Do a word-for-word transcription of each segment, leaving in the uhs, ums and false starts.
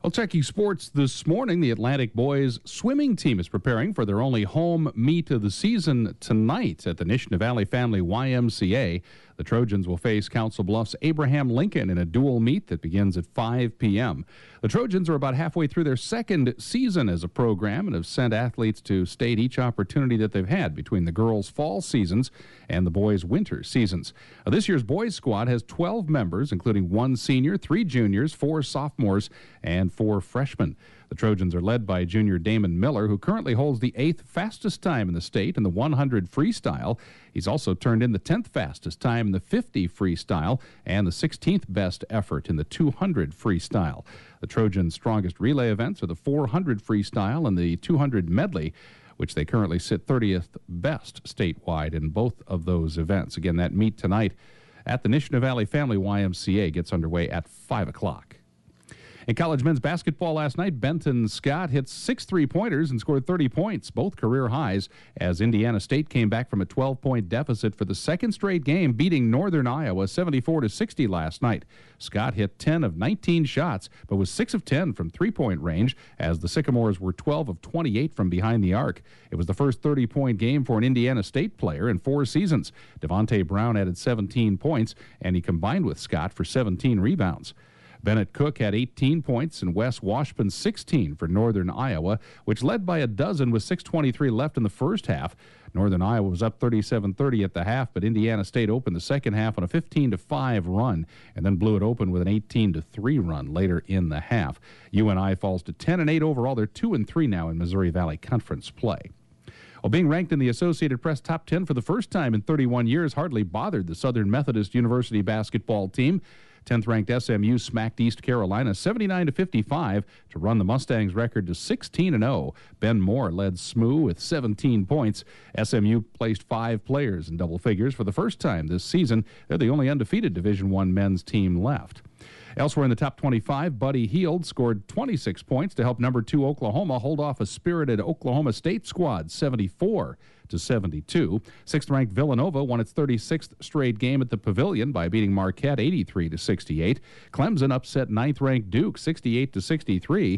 Well, checking sports this morning, the Atlantic boys swimming team is preparing for their only home meet of the season tonight at the Nishnah Valley Family Y M C A. The Trojans will face Council Bluffs' Abraham Lincoln in a dual meet that begins at five p.m. The Trojans are about halfway through their second season as a program and have sent athletes to state each opportunity that they've had between the girls' fall seasons and the boys' winter seasons. Now, this year's boys' squad has twelve members, including one senior, three juniors, four sophomores, and four freshmen. The Trojans are led by junior Damon Miller, who currently holds the eighth fastest time in the state in the one hundred freestyle. He's also turned in the tenth fastest time in the fifty freestyle and the sixteenth best effort in the two hundred freestyle. The Trojans' strongest relay events are the four hundred freestyle and the two hundred medley, which they currently sit thirtieth best statewide in both of those events. Again, that meet tonight at the Nishnah Valley Family Y M C A gets underway at five o'clock. In college men's basketball last night, Benton Scott hit six three-pointers and scored thirty points, both career highs, as Indiana State came back from a twelve-point deficit for the second straight game, beating Northern Iowa seventy-four to sixty last night. Scott hit ten of nineteen shots, but was six of ten from three-point range, as the Sycamores were twelve of twenty-eight from behind the arc. It was the first thirty-point game for an Indiana State player in four seasons. Devontae Brown added seventeen points, and he combined with Scott for seventeen rebounds. Bennett Cook had eighteen points and Wes Washburn sixteen for Northern Iowa, which led by a dozen with six twenty-three left in the first half. Northern Iowa was up thirty-seven thirty at the half, but Indiana State opened the second half on a fifteen to five run and then blew it open with an eighteen to three run later in the half. U N I falls to ten and eight overall. They're two and three now in Missouri Valley Conference play. Well, being ranked in the Associated Press top ten for the first time in thirty-one years hardly bothered the Southern Methodist University basketball team. tenth-ranked S M U smacked East Carolina seventy-nine to fifty-five to run the Mustangs' record to sixteen and oh. Ben Moore led S M U with seventeen points. S M U placed five players in double figures for the first time this season. They're the only undefeated Division I men's team left. Elsewhere in the top twenty-five, Buddy Hield scored twenty-six points to help number two Oklahoma hold off a spirited Oklahoma State squad seventy-four to seventy-two. Sixth-ranked Villanova won its thirty-sixth straight game at the Pavilion by beating Marquette eighty-three to sixty-eight. Clemson upset ninth-ranked Duke sixty-eight to sixty-three.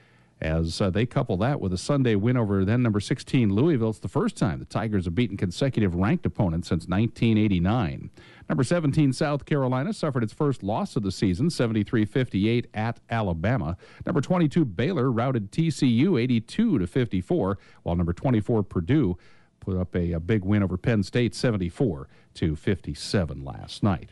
As uh, they couple that with a Sunday win over then number sixteen Louisville. It's the first time the Tigers have beaten consecutive ranked opponents since nineteen eighty-nine. Number seventeen South Carolina suffered its first loss of the season, seventy-three fifty-eight at Alabama. Number twenty-two Baylor routed T C U eighty-two to fifty-four, while number twenty-four Purdue put up a, a big win over Penn State seventy-four to fifty-seven last night.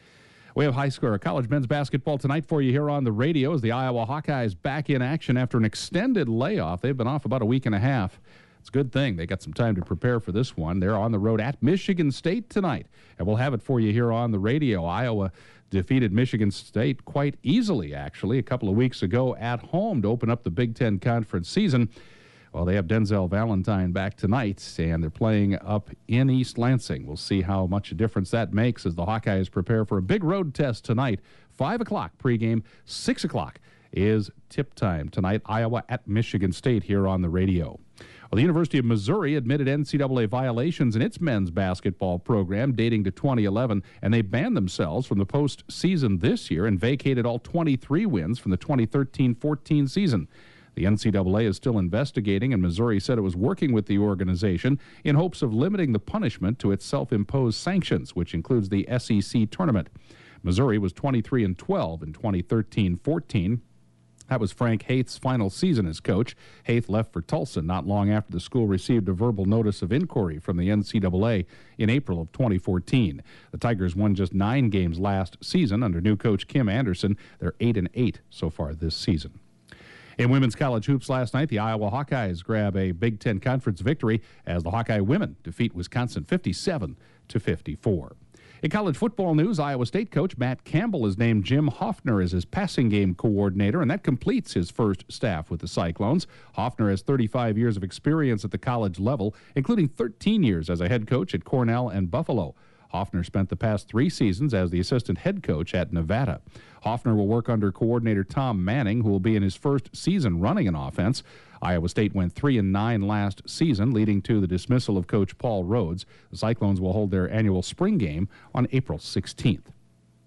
We have high school college men's basketball tonight for you here on the radio as the Iowa Hawkeyes back in action after an extended layoff. They've been off about a week and a half. It's a good thing they got some time to prepare for this one. They're on the road at Michigan State tonight, and we'll have it for you here on the radio. Iowa defeated Michigan State quite easily, actually, a couple of weeks ago at home to open up the Big Ten Conference season. Well, they have Denzel Valentine back tonight, and they're playing up in East Lansing. We'll see how much a difference that makes as the Hawkeyes prepare for a big road test tonight. five o'clock pregame, six o'clock is tip time tonight. Iowa at Michigan State here on the radio. Well, the University of Missouri admitted N C double A violations in its men's basketball program dating to twenty eleven, and they banned themselves from the postseason this year and vacated all twenty-three wins from the twenty thirteen fourteen season. The N C double A is still investigating, and Missouri said it was working with the organization in hopes of limiting the punishment to its self-imposed sanctions, which includes the S E C tournament. Missouri was twenty-three and twelve in twenty thirteen fourteen. That was Frank Haith's final season as coach. Haith left for Tulsa not long after the school received a verbal notice of inquiry from the N C double A in April of twenty fourteen. The Tigers won just nine games last season under new coach Kim Anderson. They're eight and eight so far this season. In women's college hoops last night, the Iowa Hawkeyes grab a Big Ten Conference victory as the Hawkeye women defeat Wisconsin fifty-seven to fifty-four. In college football news, Iowa State coach Matt Campbell has named Jim Hoffner as his passing game coordinator, and that completes his first staff with the Cyclones. Hoffner has thirty-five years of experience at the college level, including thirteen years as a head coach at Cornell and Buffalo. Hoffner spent the past three seasons as the assistant head coach at Nevada. Hoffner will work under coordinator Tom Manning, who will be in his first season running an offense. Iowa State went three and nine last season, leading to the dismissal of coach Paul Rhodes. The Cyclones will hold their annual spring game on April sixteenth.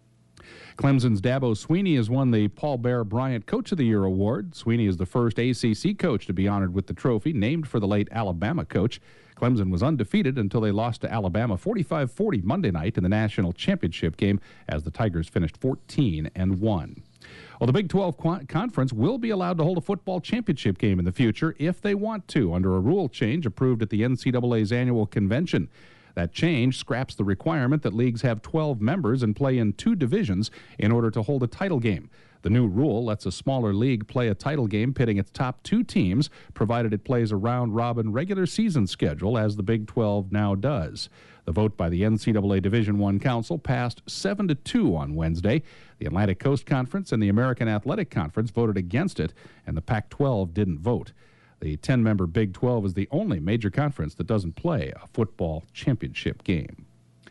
Clemson's Dabo Swinney has won the Paul Bear Bryant Coach of the Year award. Swinney is the first A C C coach to be honored with the trophy, named for the late Alabama coach. Clemson was undefeated until they lost to Alabama forty-five forty Monday night in the national championship game as the Tigers finished fourteen and one. Well, the Big twelve Qu- Conference will be allowed to hold a football championship game in the future if they want to, under a rule change approved at the N C double A's annual convention. That change scraps the requirement that leagues have twelve members and play in two divisions in order to hold a title game. The new rule lets a smaller league play a title game pitting its top two teams, provided it plays a round-robin regular season schedule, as the Big twelve now does. The vote by the N C double A Division I Council passed seven to two on Wednesday. The Atlantic Coast Conference and the American Athletic Conference voted against it, and the Pac twelve didn't vote. The ten-member Big twelve is the only major conference that doesn't play a football championship game.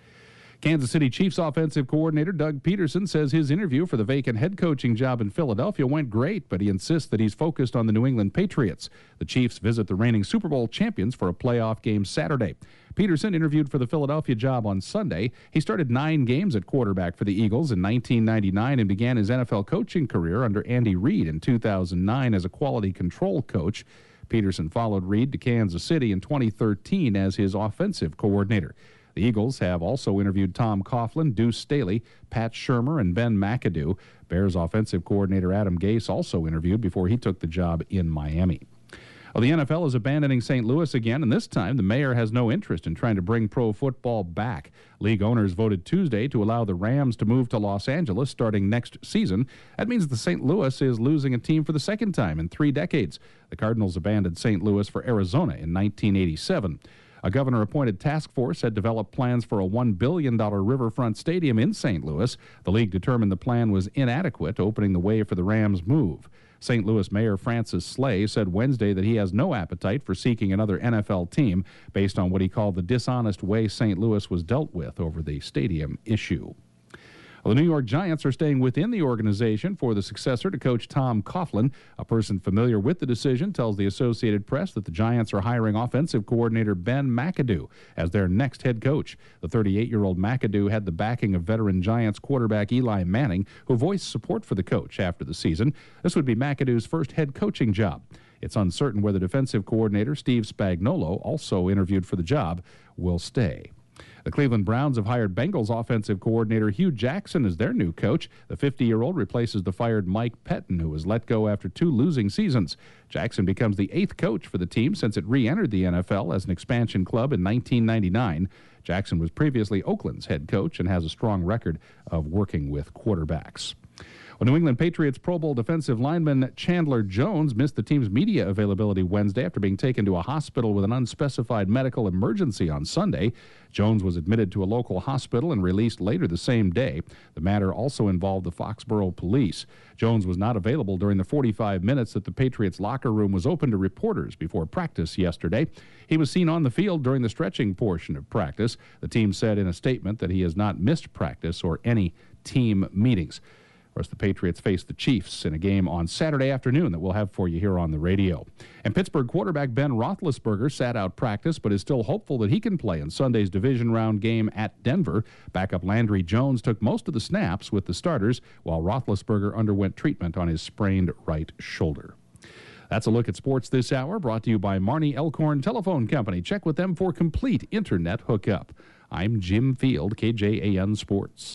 Kansas City Chiefs offensive coordinator Doug Peterson says his interview for the vacant head coaching job in Philadelphia went great, but he insists that he's focused on the New England Patriots. The Chiefs visit the reigning Super Bowl champions for a playoff game Saturday. Peterson interviewed for the Philadelphia job on Sunday. He started nine games at quarterback for the Eagles in nineteen ninety-nine and began his N F L coaching career under Andy Reid in two thousand nine as a quality control coach. Peterson followed Reid to Kansas City in twenty thirteen as his offensive coordinator. The Eagles have also interviewed Tom Coughlin, Deuce Staley, Pat Shurmur, and Ben McAdoo. Bears offensive coordinator Adam Gase also interviewed before he took the job in Miami. Well, the N F L is abandoning Saint Louis again, and this time the mayor has no interest in trying to bring pro football back. League owners voted Tuesday to allow the Rams to move to Los Angeles starting next season. That means the Saint Louis is losing a team for the second time in three decades. The Cardinals abandoned Saint Louis for Arizona in nineteen eighty-seven. A governor-appointed task force had developed plans for a one billion dollars riverfront stadium in Saint Louis. The league determined the plan was inadequate, opening the way for the Rams' move. Saint Louis Mayor Francis Slay said Wednesday that he has no appetite for seeking another N F L team based on what he called the dishonest way Saint Louis was dealt with over the stadium issue. Well, the New York Giants are staying within the organization for the successor to coach Tom Coughlin. A person familiar with the decision tells the Associated Press that the Giants are hiring offensive coordinator Ben McAdoo as their next head coach. The thirty-eight-year-old McAdoo had the backing of veteran Giants quarterback Eli Manning, who voiced support for the coach after the season. This would be McAdoo's first head coaching job. It's uncertain whether defensive coordinator Steve Spagnuolo, also interviewed for the job, will stay. The Cleveland Browns have hired Bengals offensive coordinator Hugh Jackson as their new coach. The fifty-year-old replaces the fired Mike Pettin, who was let go after two losing seasons. Jackson becomes the eighth coach for the team since it re-entered the N F L as an expansion club in nineteen ninety-nine. Jackson was previously Oakland's head coach and has a strong record of working with quarterbacks. Well, New England Patriots Pro Bowl defensive lineman Chandler Jones missed the team's media availability Wednesday after being taken to a hospital with an unspecified medical emergency on Sunday. Jones was admitted to a local hospital and released later the same day. The matter also involved the Foxborough Police. Jones was not available during the forty-five minutes that the Patriots locker room was open to reporters before practice yesterday. He was seen on the field during the stretching portion of practice. The team said in a statement that he has not missed practice or any team meetings. Of course, the Patriots face the Chiefs in a game on Saturday afternoon that we'll have for you here on the radio. And Pittsburgh quarterback Ben Roethlisberger sat out practice but is still hopeful that he can play in Sunday's division round game at Denver. Backup Landry Jones took most of the snaps with the starters, while Roethlisberger underwent treatment on his sprained right shoulder. That's a look at sports this hour, brought to you by Marnie Elkhorn Telephone Company. Check with them for complete internet hookup. I'm Jim Field, K J A N Sports.